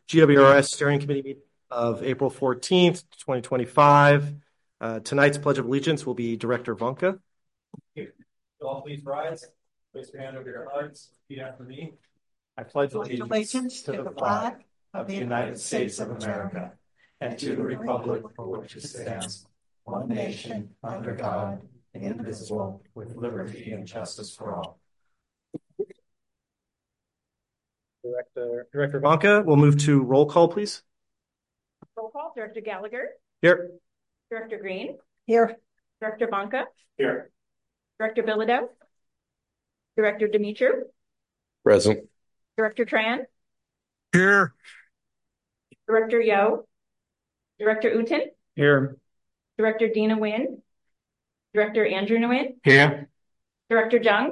GWRS Steering Committee meeting of April 14th, 2025. Tonight's Pledge of Allegiance will be Director Vanka. All please rise. Place your hand over your hearts. Repeat after me. I pledge allegiance to the flag of the United States of America and to the republic for which it stands, one nation, under God, indivisible, with liberty and justice for all. Director Vanka, we'll move to roll call, please. Roll call. Director Gallagher. Here. Director Green. Here. Director Vanka. Here. Director Bilodeau. Director Dumitru. Present. Director Tran. Here. Director Yo. Director Uten. Here. Director Dina Nguyen. Director Andrew Nguyen. Here. Director Jung.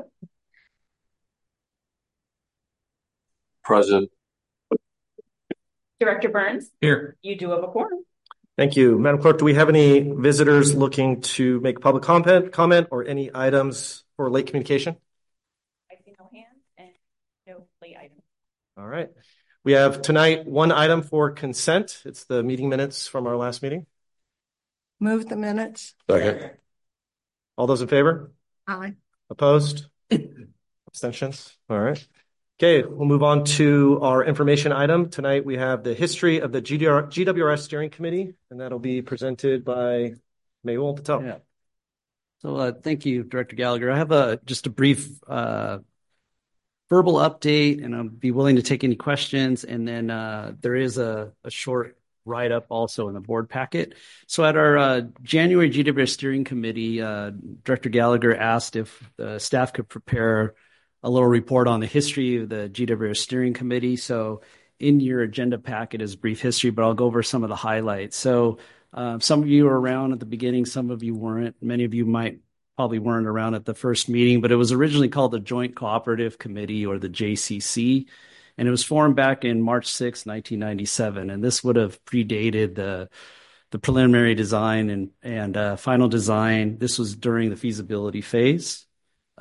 Present. Director Burns. Here. You do have a quorum. Thank you. Madam Clerk, do we have any visitors looking to make public comment or any items for late communication? I see no hands and no late items. All right. We have tonight one item for consent. It's the meeting minutes from our last meeting. Move the minutes. Second. All those in favor? Aye. Opposed? Abstentions? All right. Okay, we'll move on to our information item. Tonight we have the history of the GWRS Steering Committee, and that'll be presented by Mehul Patel. Yeah. So thank you, Director Gallagher. I have just a brief verbal update, and I'll be willing to take any questions. And then there is a short write-up also in the board packet. So at our January GWRS Steering Committee, Director Gallagher asked if the staff could prepare a little report on the history of the GWRS Steering Committee. So in your agenda packet is brief history, but I'll go over some of the highlights. So some of you were around at the beginning, some of you weren't. Many of you probably weren't around at the first meeting, but it was originally called the Joint Cooperative Committee, or the JCC, and it was formed back in March 6, 1997. And this would have predated the preliminary design and final design. This was during the feasibility phase.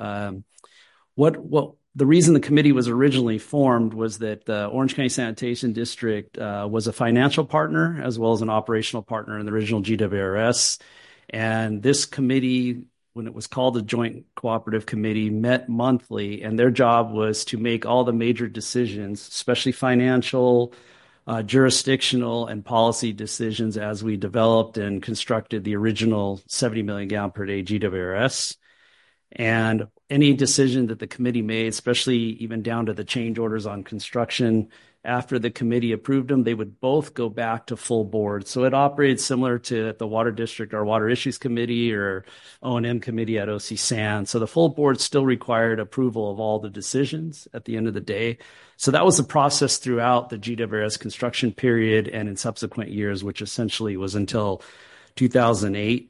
The reason the committee was originally formed was that the Orange County Sanitation District was a financial partner as well as an operational partner in the original GWRS. And this committee, when it was called the Joint Cooperative Committee, met monthly, and their job was to make all the major decisions, especially financial, jurisdictional, and policy decisions as we developed and constructed the original 70 million gallon per day GWRS. And any decision that the committee made, especially even down to the change orders on construction, after the committee approved them, they would both go back to full board. So it operated similar to the Water District, our Water Issues Committee, or O&M Committee at OC San. So the full board still required approval of all the decisions at the end of the day. So that was the process throughout the GWRS construction period and in subsequent years, which essentially was until 2008.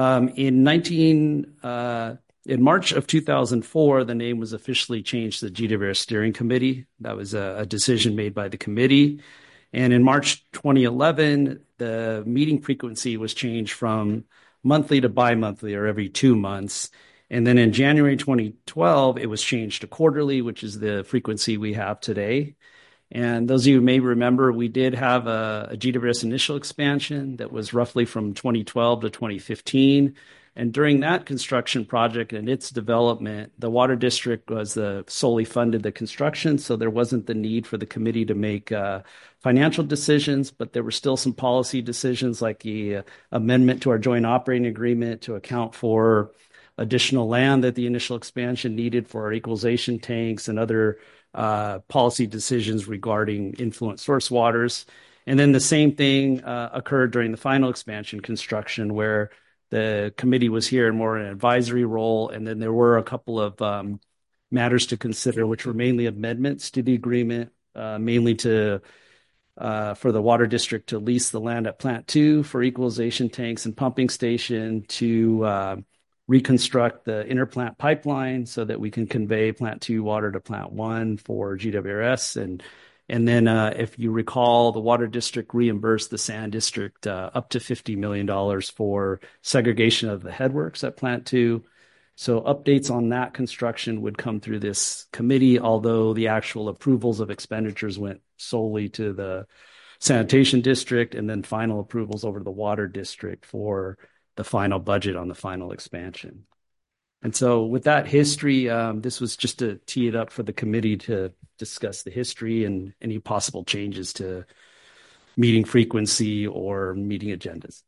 In March of 2004, the name was officially changed to the GWRS Steering Committee. That was a decision made by the committee. And in March 2011, the meeting frequency was changed from monthly to bi-monthly, or every 2 months. And then in January 2012, it was changed to quarterly, which is the frequency we have today. And those of you who may remember, we did have a GWRS initial expansion that was roughly from 2012 to 2015. And during that construction project and its development, the Water District was solely funded the construction, so there wasn't the need for the committee to make financial decisions, but there were still some policy decisions like the amendment to our joint operating agreement to account for additional land that the initial expansion needed for our equalization tanks and other policy decisions regarding influent source waters. And then the same thing occurred during the final expansion construction, where the committee was here in more an advisory role, and then there were a couple of matters to consider, which were mainly amendments to the agreement, mainly for the Water District to lease the land at Plant 2 for equalization tanks and pumping station, to reconstruct the interplant pipeline so that we can convey Plant 2 water to Plant 1 for GWRS. And then, if you recall, the Water District reimbursed the Sand District up to $50 million for segregation of the headworks at Plant 2. So updates on that construction would come through this committee, although the actual approvals of expenditures went solely to the sanitation district, and then final approvals over to the water district for the final budget on the final expansion. And so with that history, this was just to tee it up for the committee to discuss the history and any possible changes to meeting frequency or meeting agendas.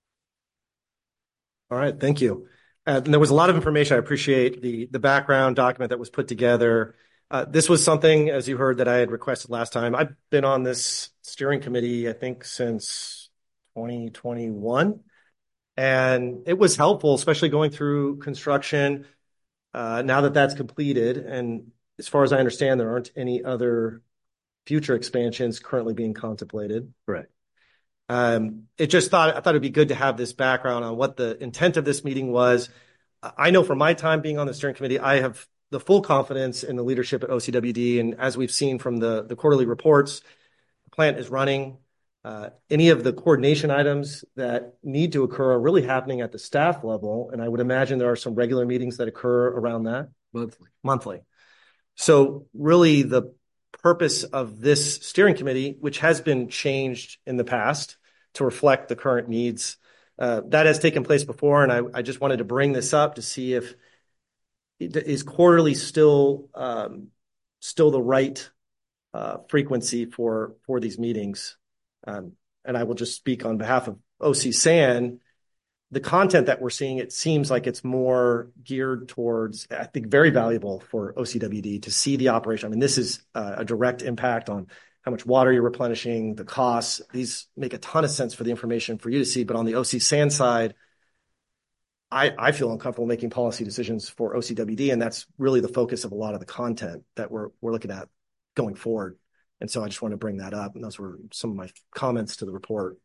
All right, thank you. And there was a lot of information. I appreciate the background document that was put together. This was something, as you heard, that I had requested last time. I've been on this steering committee, I think, since 2021. And it was helpful, especially going through construction. Now that that's completed, and as far as I understand, there aren't any other future expansions currently being contemplated. Right. I thought it'd be good to have this background on what the intent of this meeting was. I know from my time being on the steering committee, I have the full confidence in the leadership at OCWD. And as we've seen from the quarterly reports, the plant is running. Any of the coordination items that need to occur are really happening at the staff level. And I would imagine there are some regular meetings that occur around that. Monthly. So really the purpose of this steering committee, which has been changed in the past to reflect the current needs, that has taken place before. And I just wanted to bring this up to see if is quarterly still the right frequency for these meetings. And I will just speak on behalf of OC San. The content that we're seeing, it seems like it's more geared towards, I think, very valuable for OCWD to see the operation. I mean, this is a direct impact on how much water you're replenishing, the costs. These make a ton of sense for the information for you to see. But on the OC San side, I feel uncomfortable making policy decisions for OCWD, and that's really the focus of a lot of the content that we're looking at going forward. And so I just want to bring that up, and those were some of my comments to the report.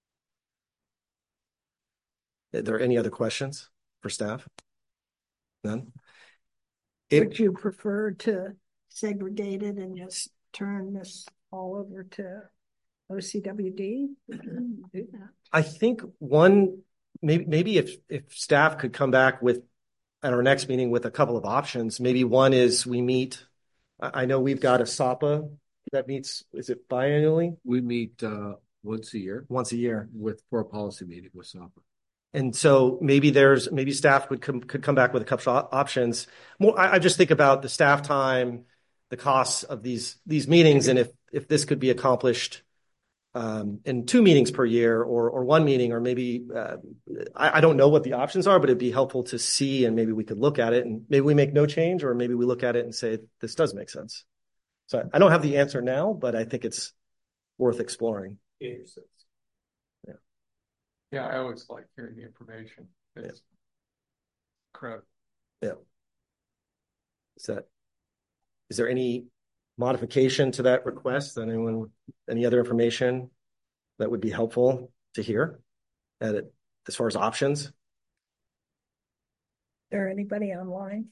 Are there any other questions for staff? None? Would you prefer to segregate it and just turn this all over to OCWD? Do that. I think maybe if staff could come back with at our next meeting with a couple of options. Maybe one is we meet. I know we've got a SAPA that meets. Is it biannually? We meet once a year. Once a year For a policy meeting with SAPA. And so maybe staff could come back with a couple of options. I just think about the staff time, the costs of these meetings, and if this could be accomplished in 2 meetings per year or 1 meeting, or maybe I don't know what the options are, but it'd be helpful to see, and maybe we could look at it, and maybe we make no change, or maybe we look at it and say this does make sense. So I don't have the answer now, but I think it's worth exploring. Yeah, I always like hearing the information. It's incredible. Yeah. Is there any modification to that request? Any other information that would be helpful to hear as far as options? Is there anybody online?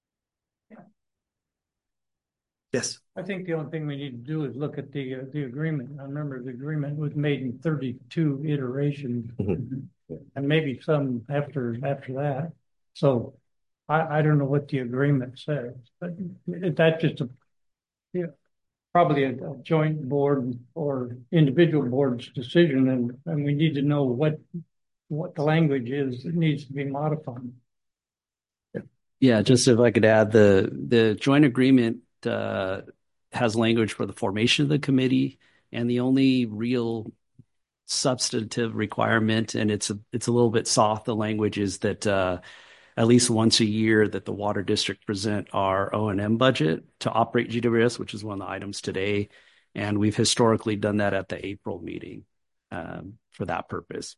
Yes. I think the only thing we need to do is look at the agreement. I remember the agreement was made in 32 iterations, and maybe some after that. So I don't know what the agreement says, but that's just probably a joint board or individual board's decision, and we need to know what the language is that needs to be modified. Yeah, just if I could add, the joint agreement has language for the formation of the committee, and the only real substantive requirement, and it's a little bit soft, the language is that at least once a year that the water district present our O&M budget to operate GWS, which is one of the items today, and we've historically done that at the April meeting for that purpose.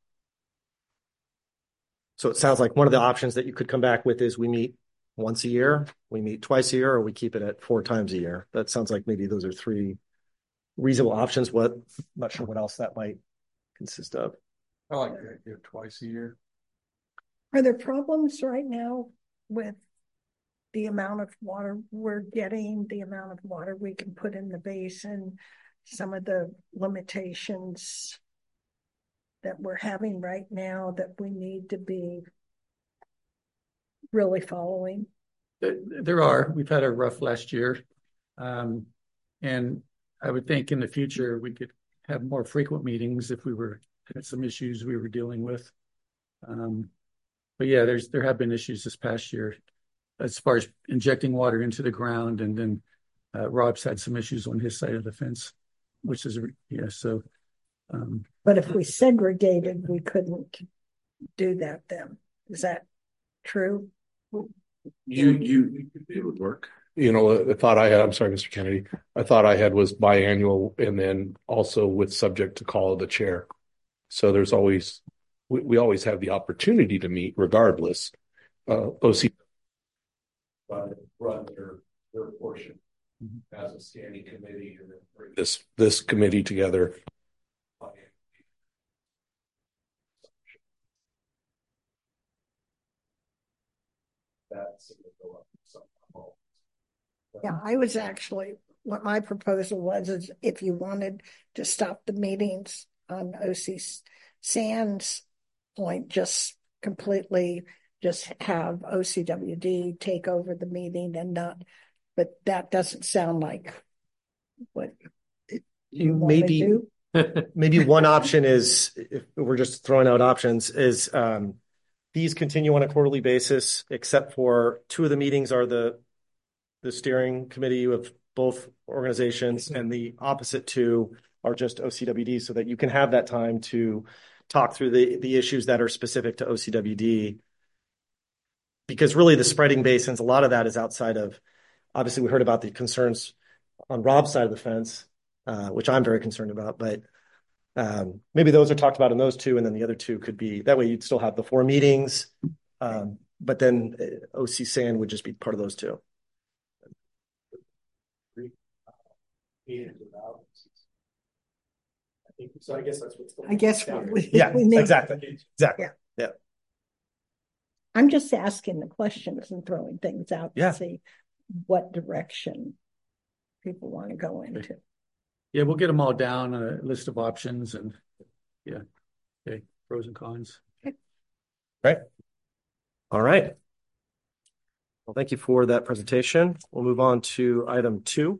So it sounds like one of the options that you could come back with is we meet once a year, we meet twice a year, or we keep it at 4 times a year. That sounds like maybe those are 3 reasonable options. I'm not sure what else that might consist of. I like the idea of twice a year. Are there problems right now with the amount of water we're getting, the amount of water we can put in the basin, some of the limitations that we're having right now that we need to be really following? There are. We've had a rough last year. And I would think in the future we could have more frequent meetings if we had some issues we were dealing with. But yeah, there have been issues this past year as far as injecting water into the ground, and then Rob's had some issues on his side of the fence, which is so. But if we segregated, we couldn't do that then. Is that true? It would work. The thought I had, I'm sorry, Mr. Kennedy, I thought I had was biannual and then also with subject to call of the chair. So there's always, we always have the opportunity to meet regardless. OC run their portion as a standing committee and then bring this committee together. Yeah, I was actually, what my proposal was is if you wanted to stop the meetings on OC Sands point, just completely just have OCWD take over the meeting and not, but that doesn't sound like what you want to do. Maybe one option is, if we're just throwing out options, is these continue on a quarterly basis, except for two of the meetings are the steering committee of both organizations, and the opposite two are just OCWD, so that you can have that time to talk through the issues that are specific to OCWD. Because really the spreading basins, a lot of that is outside of, obviously we heard about the concerns on Rob's side of the fence, which I'm very concerned about, but maybe those are talked about in those two, and then the other two could be, that way you'd still have the 4 meetings, but then OC Sand would just be part of those two. So I guess that's what's going on. I guess exactly. Yeah. I'm just asking the questions and throwing things out to see what direction people want to go into. Yeah, we'll get them all down, a list of options, and pros and cons. Right. All right. Well, thank you for that presentation. We'll move on to item 2.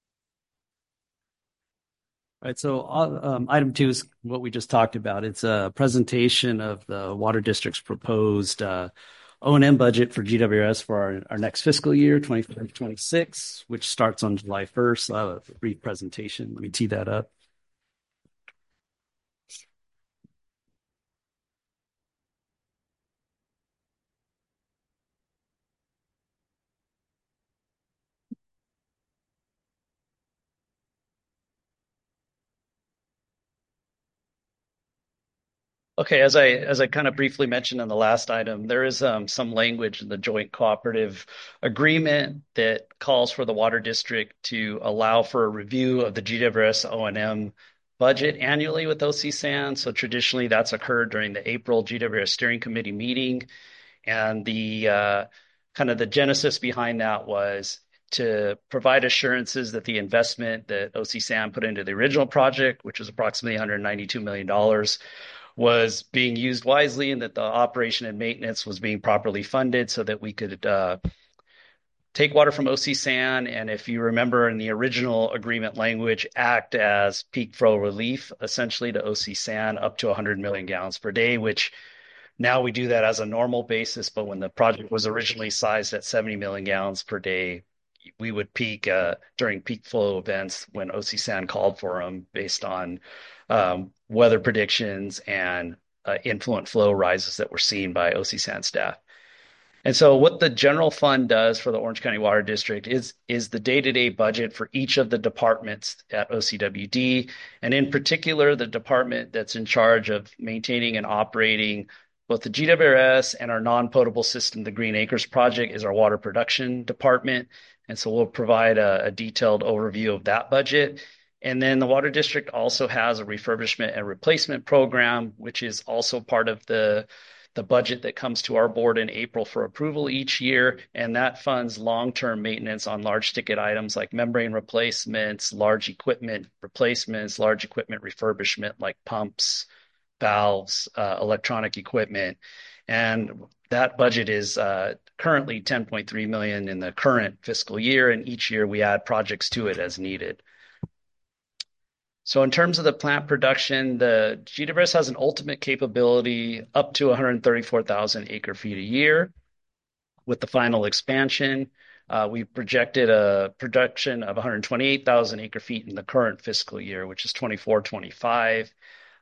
All right, so item 2 is what we just talked about. It's a presentation of the Water District's proposed O&M budget for GWS for our next fiscal year, 25-26, which starts on July 1st. I'll have a brief presentation. Let me tee that up. Okay, as I kind of briefly mentioned in the last item, there is some language in the joint cooperative agreement that calls for the Water District to allow for a review of the GWS O&M budget annually with OC San. So traditionally that's occurred during the April GWS Steering Committee meeting. And the kind of the genesis behind that was to provide assurances that the investment that OC San put into the original project, which was approximately $192 million, was being used wisely, and that the operation and maintenance was being properly funded so that we could take water from OC San, and if you remember in the original agreement language, act as peak flow relief essentially to OC San up to 100 million gallons per day, which now we do that as a normal basis, but when the project was originally sized at 70 million gallons per day, we would peak during peak flow events when OC San called for them based on weather predictions and influent flow rises that were seen by OC San staff. And so what the general fund does for the Orange County Water District is the day-to-day budget for each of the departments at OCWD, and in particular, the department that's in charge of maintaining and operating both the GWS and our non-potable system, the Green Acres Project, is our water production department. And so we'll provide a detailed overview of that budget. And then the Water District also has a refurbishment and replacement program, which is also part of the budget that comes to our board in April for approval each year. And that funds long-term maintenance on large ticket items like membrane replacements, large equipment replacements, large equipment refurbishment like pumps, valves, electronic equipment. And that budget is currently $10.3 million in the current fiscal year. And each year we add projects to it as needed. So in terms of the plant production, the GWS has an ultimate capability up to 134,000 acre feet a year. With the final expansion, we projected a production of 128,000 acre feet in the current fiscal year, which is 24-25.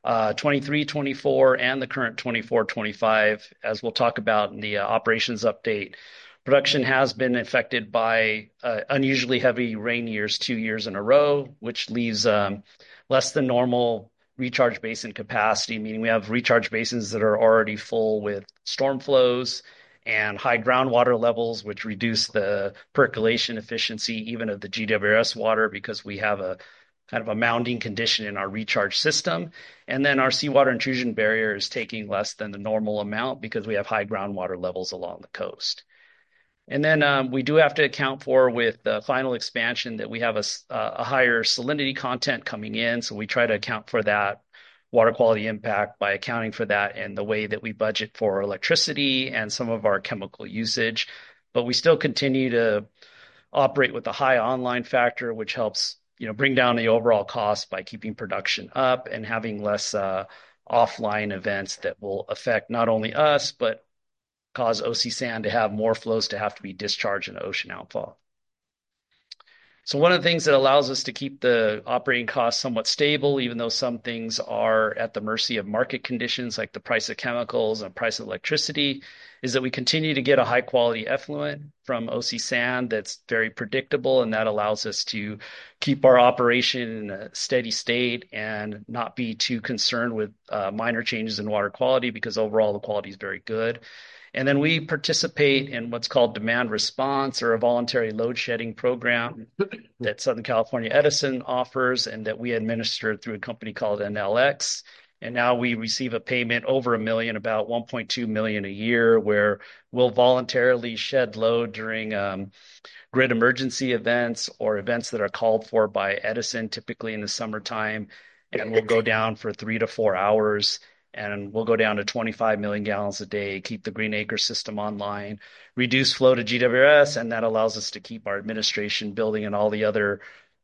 23-24 and the current 24-25, as we'll talk about in the operations update, production has been affected by unusually heavy rain years 2 years in a row, which leaves less than normal recharge basin capacity, meaning we have recharge basins that are already full with storm flows and high groundwater levels, which reduce the percolation efficiency even of the GWS water because we have a kind of a mounding condition in our recharge system. And then our seawater intrusion barrier is taking less than the normal amount because we have high groundwater levels along the coast. And then we do have to account for with the final expansion that we have a higher salinity content coming in. So we try to account for that water quality impact by accounting for that and the way that we budget for electricity and some of our chemical usage. But we still continue to operate with a high online factor, which helps bring down the overall cost by keeping production up and having less offline events that will affect not only us, but cause OC San to have more flows to have to be discharged in ocean outfall. So one of the things that allows us to keep the operating costs somewhat stable, even though some things are at the mercy of market conditions like the price of chemicals and price of electricity, is that we continue to get a high quality effluent from OC San that's very predictable, and that allows us to keep our operation in a steady state and not be too concerned with minor changes in water quality because overall the quality is very good. And then we participate in what's called demand response or a voluntary load shedding program that Southern California Edison offers and that we administer through a company called NLX. And now we receive a payment over $1 million, about $1.2 million a year, where we'll voluntarily shed load during grid emergency events or events that are called for by Edison, typically in the summertime. And we'll go down for 3 to 4 hours. And we'll go down to 25 million gallons a day, keep the Green Acre system online, reduce flow to GWS, and that allows us to keep our administration building and all the other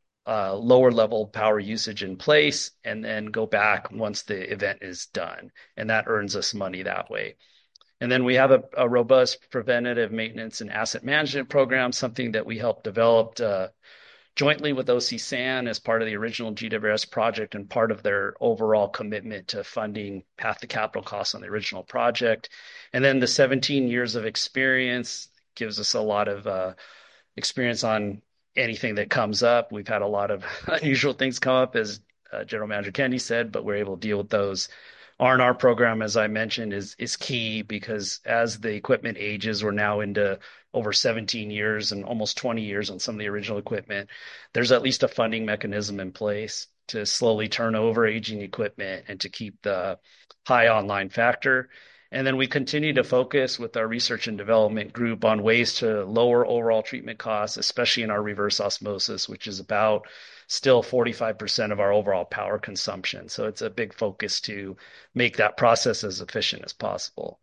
lower level power usage in place, and then go back once the event is done. And that earns us money that way. And then we have a robust preventative maintenance and asset management program, something that we helped develop jointly with OC San as part of the original GWS project and part of their overall commitment to funding half the capital costs on the original project. And then the 17 years of experience gives us a lot of experience on anything that comes up. We've had a lot of unusual things come up, as General Manager Kennedy said, but we're able to deal with those. R&R program, as I mentioned, is key because as the equipment ages, we're now into over 17 years and almost 20 years on some of the original equipment. There's at least a funding mechanism in place to slowly turn over aging equipment and to keep the high online factor. And then we continue to focus with our research and development group on ways to lower overall treatment costs, especially in our reverse osmosis, which is about still 45% of our overall power consumption. So it's a big focus to make that process as efficient as possible.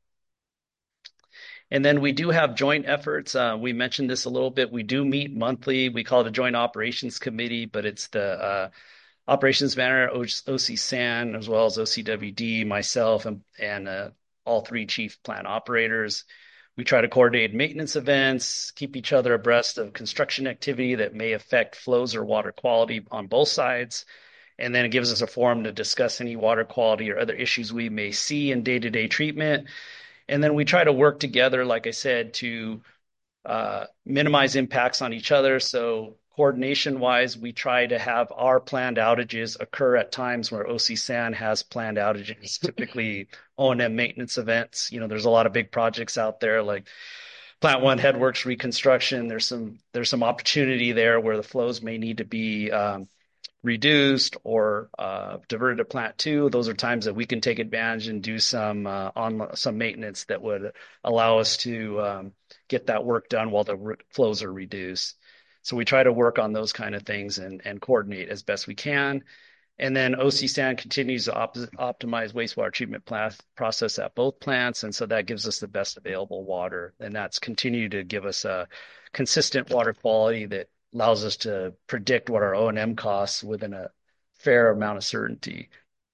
And then we do have joint efforts. We mentioned this a little bit. We do meet monthly. We call it a joint operations committee, but it's the operations manager, OC San, as well as OCWD, myself, and all three chief plant operators. We try to coordinate maintenance events, keep each other abreast of construction activity that may affect flows or water quality on both sides. And then it gives us a forum to discuss any water quality or other issues we may see in day-to-day treatment. And then we try to work together, like I said, to minimize impacts on each other. So coordination-wise, we try to have our planned outages occur at times where OC San has planned outages, typically O&M maintenance events. There's a lot of big projects out there like Plant 1 headworks reconstruction. There's some opportunity there where the flows may need to be reduced or diverted to Plant 2. Those are times that we can take advantage and do some maintenance that would allow us to get that work done while the flows are reduced. So we try to work on those kind of things and coordinate as best we can. And then OC San continues to optimize wastewater treatment process at both plants. And so that gives us the best available water. And that's continued to give us a consistent water quality that allows us to predict what our O&M costs within a fair amount of certainty.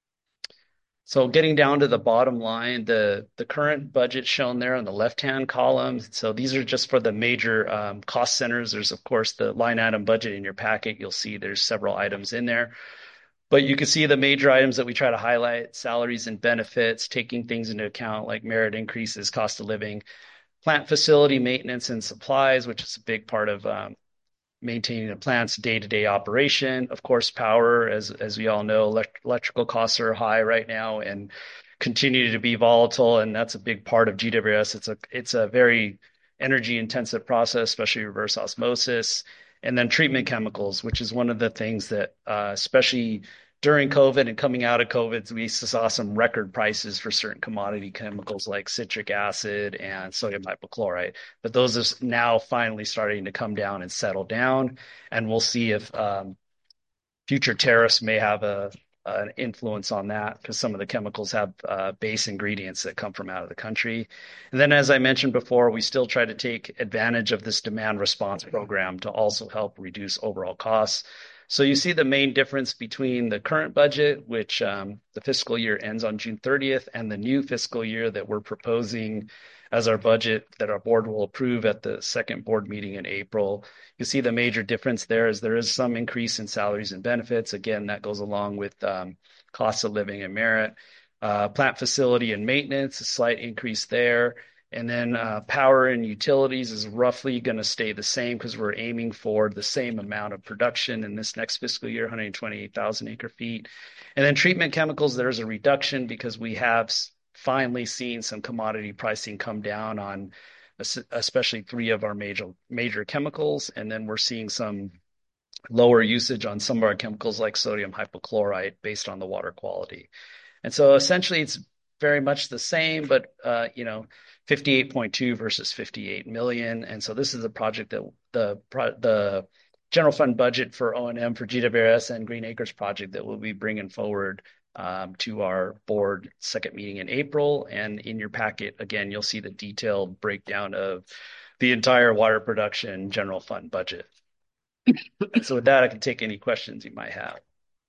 So getting down to the bottom line, the current budget shown there on the left-hand column. So these are just for the major cost centers. There's, of course, the line item budget in your packet. You'll see there's several items in there. But you can see the major items that we try to highlight: salaries and benefits, taking things into account like merit increases, cost of living, plant facility maintenance and supplies, which is a big part of maintaining the plant's day-to-day operation. Of course, power, as we all know, electrical costs are high right now and continue to be volatile, and that's a big part of GWS. It's a very energy-intensive process, especially reverse osmosis. And then treatment chemicals, which is one of the things that, especially during COVID and coming out of COVID, we saw some record prices for certain commodity chemicals like citric acid and sodium hypochlorite. But those are now finally starting to come down and settle down. And we'll see if future tariffs may have an influence on that, because some of the chemicals have base ingredients that come from out of the country. And then, as I mentioned before, we still try to take advantage of this demand response program to also help reduce overall costs. So you see the main difference between the current budget, which the fiscal year ends on June 30th, and the new fiscal year that we're proposing as our budget that our board will approve at the second board meeting in April. You see the major difference there is some increase in salaries and benefits. Again, that goes along with cost of living and merit. Plant facility and maintenance, a slight increase there. And then power and utilities is roughly going to stay the same, because we're aiming for the same amount of production in this next fiscal year, 128,000 acre feet. And then treatment chemicals, there's a reduction because we have finally seen some commodity pricing come down on especially three of our major chemicals. And then we're seeing some lower usage on some of our chemicals like sodium hypochlorite based on the water quality. And so essentially it's very much the same, but 58.2 versus 58 million. And so this is a project that the general fund budget for O&M for GWS and Green Acres project that we'll be bringing forward to our board second meeting in April. And in your packet, again, you'll see the detailed breakdown of the entire water production general fund budget. So with that, I can take any questions you might have.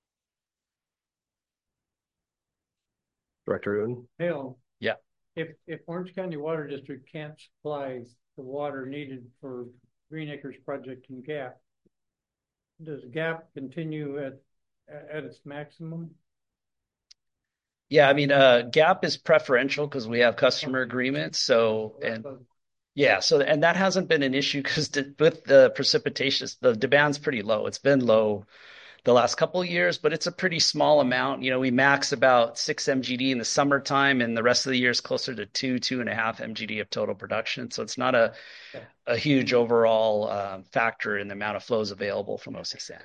Director Uden? Hale. Yeah. If Orange County Water District can't supply the water needed for Green Acres project and GAP, does GAP continue at its maximum? Yeah, I mean, GAP is preferential because we have customer agreements. So, and yeah, so, and that hasn't been an issue because with the precipitation, the demand's pretty low. It's been low the last couple of years, but it's a pretty small amount. We max about 6 MGD in the summertime, and the rest of the year is closer to 2.5 MGD of total production. So it's not a huge overall factor in the amount of flows available from OCSAN.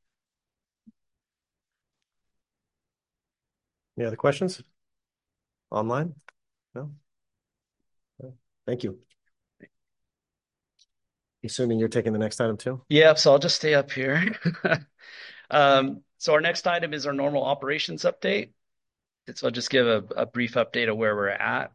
Any other questions? Online? No? Thank you. Assuming you're taking the next item too? Yeah, so I'll just stay up here. So our next item is our normal operations update. So I'll just give a brief update of where we're at.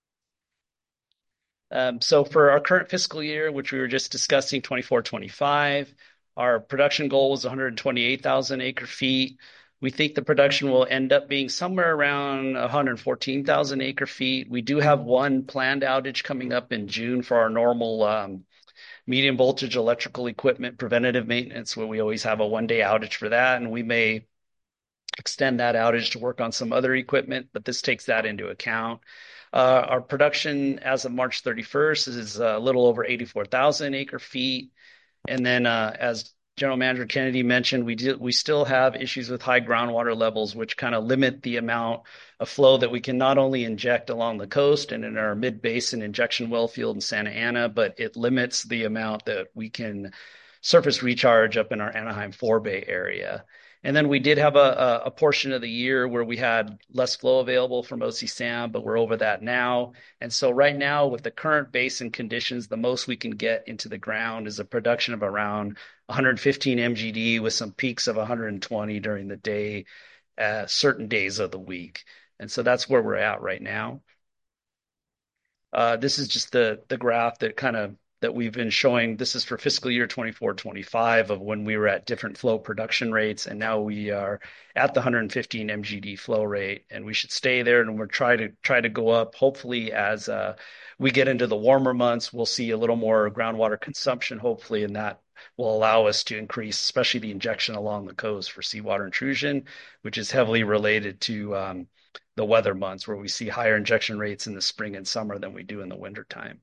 So for our current fiscal year, which we were just discussing, 24-25, our production goal was 128,000 acre feet. We think the production will end up being somewhere around 114,000 acre feet. We do have one planned outage coming up in June for our normal medium voltage electrical equipment preventative maintenance, where we always have a 1-day outage for that. And we may extend that outage to work on some other equipment, but this takes that into account. Our production as of March 31st is a little over 84,000 acre feet. And then as General Manager Kennedy mentioned, we still have issues with high groundwater levels, which kind of limit the amount of flow that we can not only inject along the coast and in our mid-basin injection well field in Santa Ana, but it limits the amount that we can surface recharge up in our Anaheim forebay area. And then we did have a portion of the year where we had less flow available from OCSAM, but we're over that now. And so right now, with the current basin conditions, the most we can get into the ground is a production of around 115 MGD with some peaks of 120 during the day, certain days of the week. And so that's where we're at right now. This is just the graph that kind of that we've been showing. This is for fiscal year 24-25 of when we were at different flow production rates, and now we are at the 115 MGD flow rate, and we should stay there, and we're try to go up. Hopefully, as we get into the warmer months, we'll see a little more groundwater consumption, hopefully, and that will allow us to increase, especially the injection along the coast for seawater intrusion, which is heavily related to the weather months where we see higher injection rates in the spring and summer than we do in the wintertime.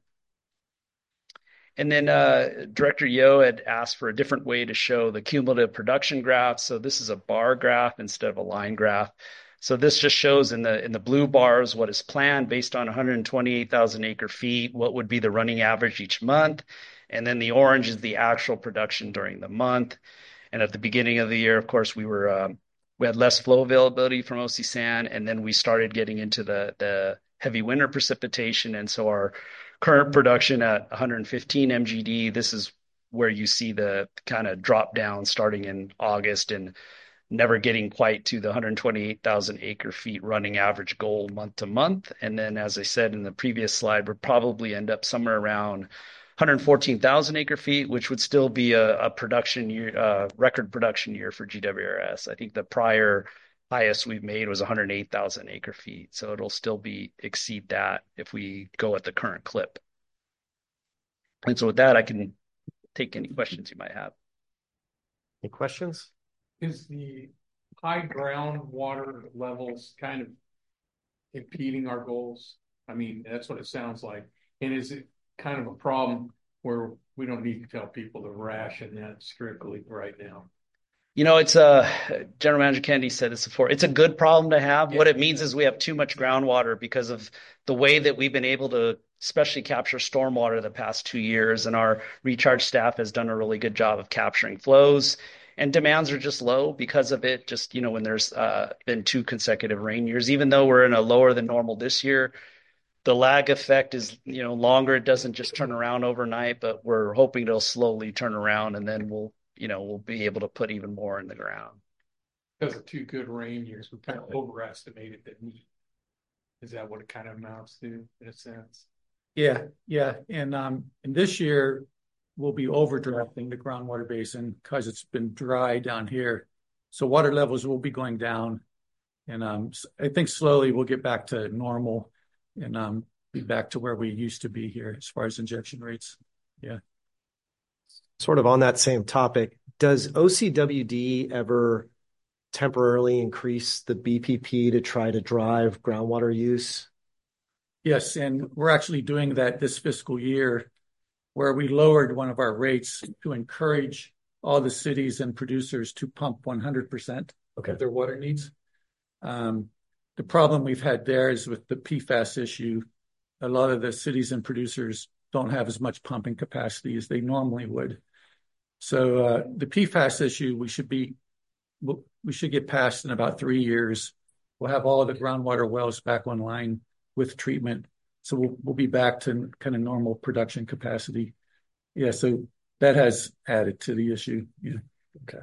And then Director Yo had asked for a different way to show the cumulative production graph. So this is a bar graph instead of a line graph. So this just shows in the blue bars what is planned based on 128,000 acre feet, what would be the running average each month. And then the orange is the actual production during the month. And at the beginning of the year, of course, we had less flow availability from OC San, and then we started getting into the heavy winter precipitation. And so our current production at 115 MGD, this is where you see the kind of drop down starting in August and never getting quite to the 128,000 acre feet running average goal month to month. And then, as I said in the previous slide, we'll probably end up somewhere around 114,000 acre feet, which would still be a production year, record production year for GWRS. I think the prior highest we've made was 108,000 acre feet. So it'll still exceed that if we go at the current clip. And so with that, I can take any questions you might have. Any questions? Is the high groundwater levels kind of impeding our goals? I mean, that's what it sounds like. And is it kind of a problem where we don't need to tell people to ration that strictly right now? You know, it's General Manager Kennedy said this before. It's a good problem to have. Yeah. What it means is we have too much groundwater because of the way that we've been able to especially capture stormwater the past 2 years. And our recharge staff has done a really good job of capturing flows. And demands are just low because of it. Just, you know, when there's been 2 consecutive rain years, even though we're in a lower than normal this year, the lag effect is, you know, longer. It doesn't just turn around overnight, but we're hoping it'll slowly turn around, and then we'll be able to put even more in the ground. Because of 2 good rain years, we kind of overestimated the need. Is that what it kind of amounts to, in a sense? Yeah. And this year we'll be overdrafting the groundwater basin because it's been dry down here. So water levels will be going down. And I think slowly we'll get back to normal and be back to where we used to be here as far as injection rates. Yeah. Sort of on that same topic, does OCWD ever temporarily increase the BPP to try to drive groundwater use? Yes, and we're actually doing that this fiscal year, where we lowered one of our rates to encourage all the cities and producers to pump 100% of their water needs. The problem we've had there is with the PFAS issue. A lot of the cities and producers don't have as much pumping capacity as they normally would. So the PFAS issue we should get past in about 3 years. We'll have all of the groundwater wells back online with treatment, so we'll be back to kind of normal production capacity. Yeah, so that has added to the issue. Yeah. Okay.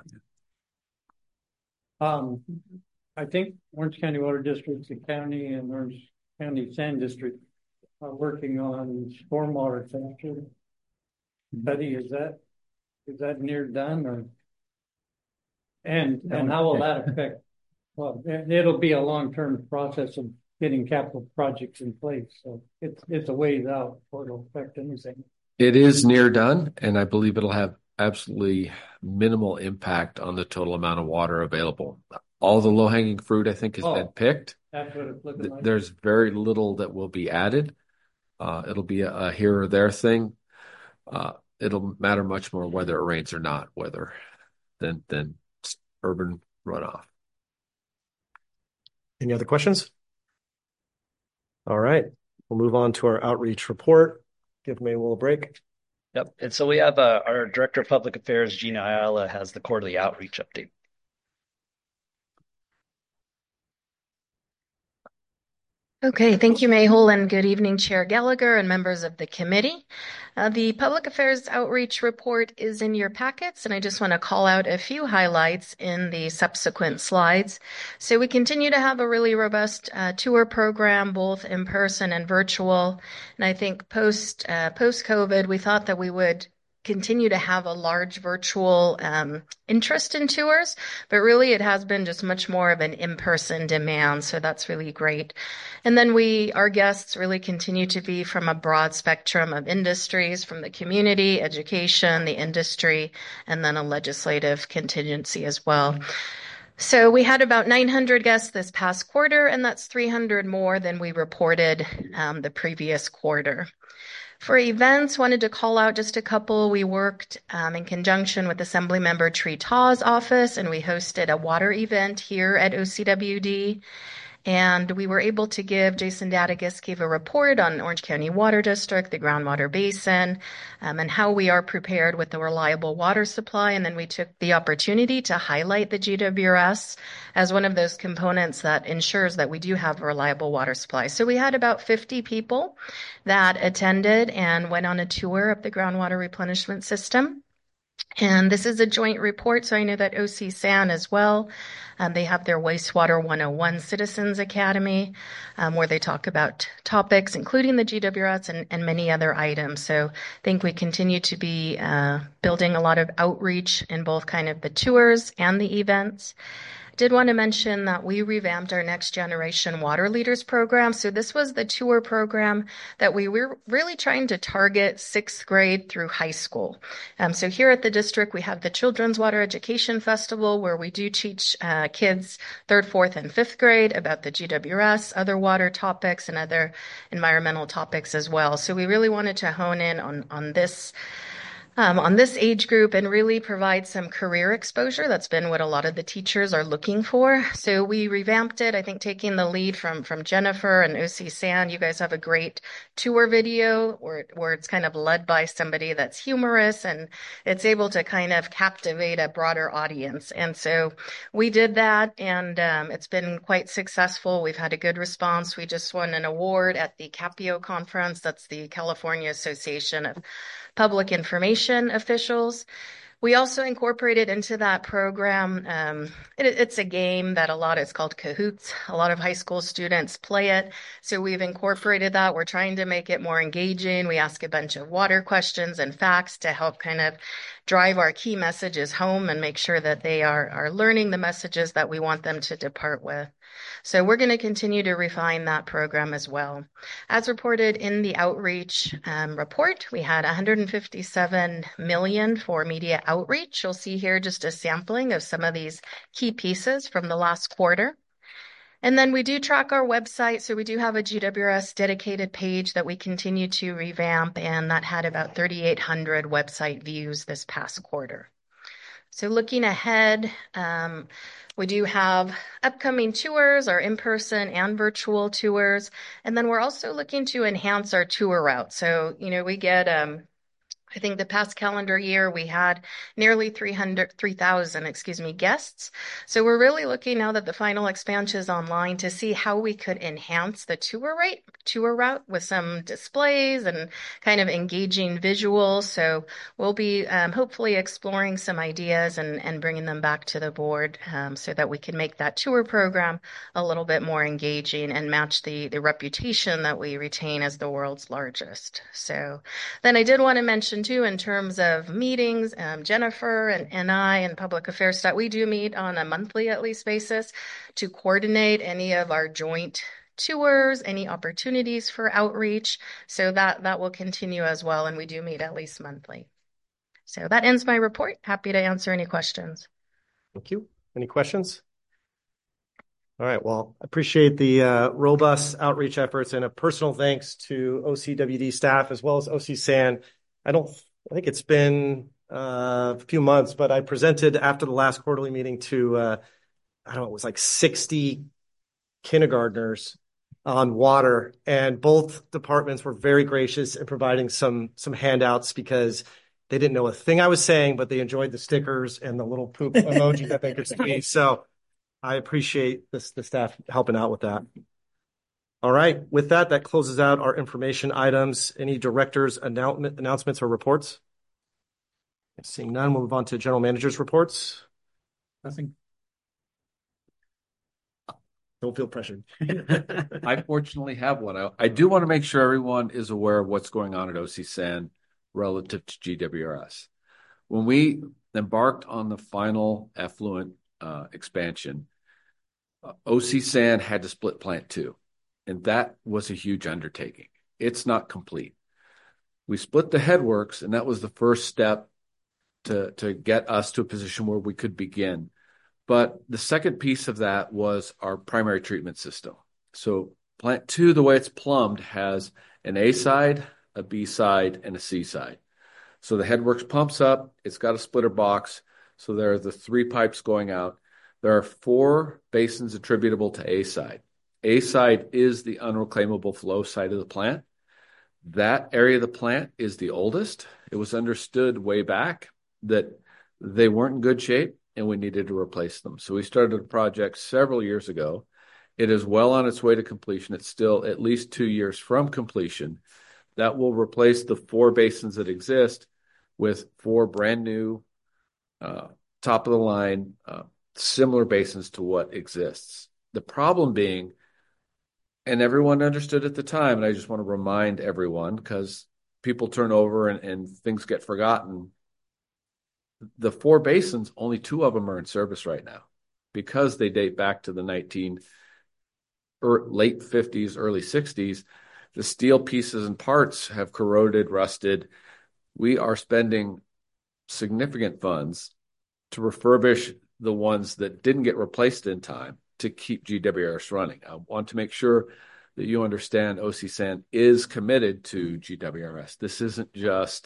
I think Orange County Water District, the county, and Orange County Sand District are working on stormwater capture. Betty, is that near done, or and how will that affect? Well, it'll be a long-term process of getting capital projects in place, so it's a ways out before it'll affect anything. It is near done, and I believe it'll have absolutely minimal impact on the total amount of water available. All the low-hanging fruit, I think, has been picked. That's what it's looking like. There's very little that will be added. It'll be a here or there thing. It'll matter much more whether it rains or not, than urban runoff. Any other questions? All right, we'll move on to our outreach report. Give Maywell a break. Yep, and so we have our Director of Public Affairs, Gina Ayala, has the quarterly outreach update. Okay, thank you, Mayhole, and good evening, Chair Gallagher and members of the committee. The Public Affairs Outreach Report is in your packets, and I just want to call out a few highlights in the subsequent slides. So we continue to have a really robust tour program, both in person and virtual. And I think post-COVID, we thought that we would continue to have a large virtual interest in tours, but really it has been just much more of an in-person demand, so that's really great. And then our guests really continue to be from a broad spectrum of industries, from the community, education, the industry, and then a legislative contingency as well. So we had about 900 guests this past quarter, and that's 300 more than we reported the previous quarter. For events, wanted to call out just a couple. We worked in conjunction with Assemblymember Tree Taw's office, and we hosted a water event here at OCWD. And we were able to give Jason Datagus gave a report on Orange County Water District, the groundwater basin, and how we are prepared with the reliable water supply. And then we took the opportunity to highlight the GWRS as one of those components that ensures that we do have a reliable water supply. So we had about 50 people that attended and went on a tour of the groundwater replenishment system. And this is a joint report, so I know that OC San as well. They have their Wastewater 101 Citizens Academy, where they talk about topics, including the GWRS and many other items. So I think we continue to be building a lot of outreach in both kind of the tours and the events. Did want to mention that we revamped our Next Generation Water Leaders program. So this was the tour program that we were really trying to target 6th grade through high school. So here at the district, we have the Children's Water Education Festival, where we do teach kids 3rd, 4th, and 5th grade about the GWRS, other water topics, and other environmental topics as well. So we really wanted to hone in on this age group and really provide some career exposure. That's been what a lot of the teachers are looking for. So we revamped it, I think taking the lead from Jennifer and OC San. You guys have a great tour video where it's kind of led by somebody that's humorous and it's able to kind of captivate a broader audience. And so we did that, and it's been quite successful. We've had a good response. We just won an award at the CAPIO conference. That's the California Association of Public Information Officials. We also incorporated into that program, it's a game that it's called Kahoots. A lot of high school students play it. So we've incorporated that. We're trying to make it more engaging. We ask a bunch of water questions and facts to help kind of drive our key messages home and make sure that they are learning the messages that we want them to depart with. So we're going to continue to refine that program as well. As reported in the outreach report, we had $157 million for media outreach. You'll see here just a sampling of some of these key pieces from the last quarter. And then we do track our website. So we do have a GWRS dedicated page that we continue to revamp, and that had about 3,800 website views this past quarter. So looking ahead, we do have upcoming tours, our in-person and virtual tours. And then we're also looking to enhance our tour route. So, we get, I think the past calendar year, we had nearly 3,000 guests. So we're really looking now that the final expansion is online to see how we could enhance the tour route with some displays and kind of engaging visuals. So we'll be hopefully exploring some ideas and bringing them back to the board so that we can make that tour program a little bit more engaging and match the reputation that we retain as the world's largest. So then I did want to mention too, in terms of meetings, Jennifer and I and public affairs staff, we do meet on a monthly at least basis to coordinate any of our joint tours, any opportunities for outreach. So that will continue as well. And we do meet at least monthly. So that ends my report. Happy to answer any questions. Thank you. Any questions? All right. Well, I appreciate the robust outreach efforts, and a personal thanks to OCWD staff as well as OC San. I think it's been a few months, but I presented after the last quarterly meeting to, it was like 60 kindergartners on water, and both departments were very gracious in providing some handouts because they didn't know a thing I was saying, but they enjoyed the stickers and the little poop emoji that they could see. So I appreciate the staff helping out with that. All right. With that, that closes out our information items. Any directors' announcements or reports? Seeing none, we'll move on to general managers' reports. Nothing. Don't feel pressured. I fortunately have one. I do want to make sure everyone is aware of what's going on at OC San relative to GWRS. When we embarked on the final effluent expansion, OC San had to split Plant 2, and that was a huge undertaking. It's not complete. We split the headworks, and that was the first step to get us to a position where we could begin. But the second piece of that was our primary treatment system. So Plant 2, the way it's plumbed, has an A side, a B side, and a C side. So the headworks pumps up, it's got a splitter box, so there are the 3 pipes going out. There are 4 basins attributable to A side. A side is the unreclaimable flow side of the plant. That area of the plant is the oldest. It was understood way back that they weren't in good shape and we needed to replace them. So we started a project several years ago. It is well on its way to completion. It's still at least 2 years from completion. That will replace the 4 basins that exist with 4 brand new, top of the line, similar basins to what exists. The problem being, and everyone understood at the time, and I just want to remind everyone because people turn over and things get forgotten. The 4 basins, only 2 of them are in service right now because they date back to the late 50s, early 60s. The steel pieces and parts have corroded, rusted. We are spending significant funds to refurbish the ones that didn't get replaced in time to keep GWRS running. I want to make sure that you understand OC San is committed to GWRS. This isn't just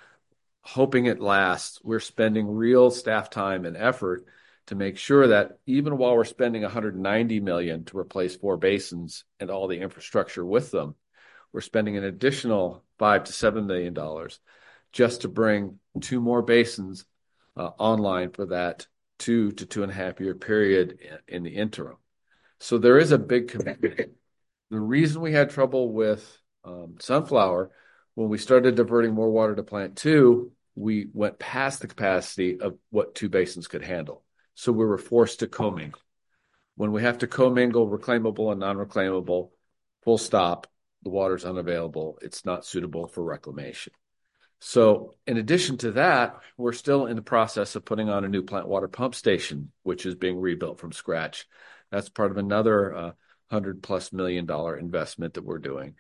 hoping it lasts. We're spending real staff time and effort to make sure that even while we're spending $190 million to replace 4 basins and all the infrastructure with them, we're spending an additional $5 to $7 million just to bring 2 more basins online for that 2 to 2.5 year period in the interim. So there is a big commitment. The reason we had trouble with Sunflower, when we started diverting more water to Plant 2, we went past the capacity of what 2 basins could handle. So we were forced to commingle. When we have to commingle reclaimable and non-reclaimable, full stop, the water's unavailable. It's not suitable for reclamation. So in addition to that, we're still in the process of putting on a new plant water pump station, which is being rebuilt from scratch. That's part of another $100+ million investment that we're doing.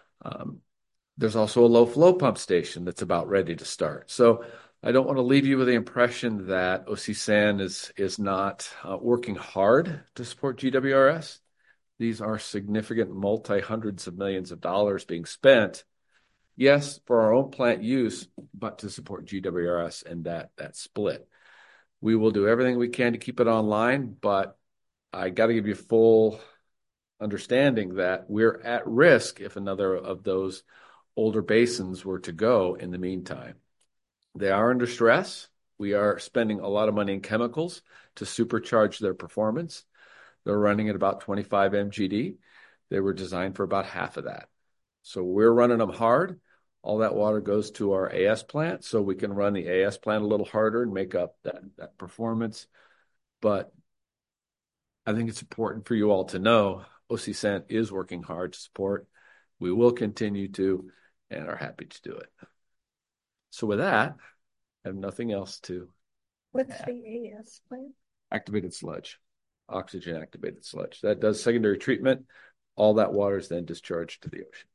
There's also a low flow pump station that's about ready to start. So I don't want to leave you with the impression that OC San is not working hard to support GWRS. These are significant multi-hundreds of millions of dollars being spent, yes, for our own plant use, but to support GWRS and that split. We will do everything we can to keep it online, but I got to give you full understanding that we're at risk if another of those older basins were to go in the meantime. They are under stress. We are spending a lot of money in chemicals to supercharge their performance. They're running at about 25 MGD. They were designed for about half of that. So we're running them hard. All that water goes to our AS plant, so we can run the AS plant a little harder and make up that performance. But I think it's important for you all to know OC San is working hard to support. We will continue to and are happy to do it. So with that, I have nothing else to What's the AS plant? Activated sludge, oxygen activated sludge. That does secondary treatment. All that water is then discharged to the ocean.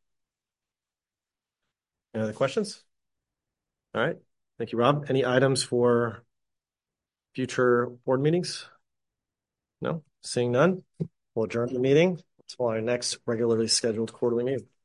Any other questions? All right. Thank you, Rob. Any items for future board meetings? No? Seeing none, we'll adjourn the meeting until our next regularly scheduled quarterly meeting.